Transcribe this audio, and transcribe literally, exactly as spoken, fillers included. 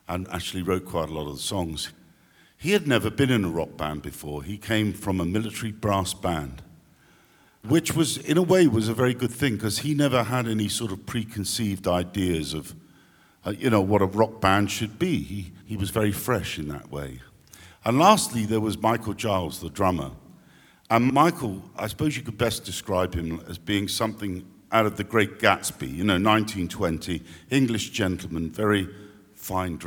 and actually wrote quite a lot of the songs. He had never been in a rock band before. He came from a military brass band, which was, in a way, was a very good thing because he never had any sort of preconceived ideas of, uh, you know, what a rock band should be. He, he was very fresh in that way. And lastly, there was Michael Giles, the drummer. And Michael, I suppose you could best describe him as being something out of The Great Gatsby, you know, nineteen twenty, English gentleman, very fine dressed.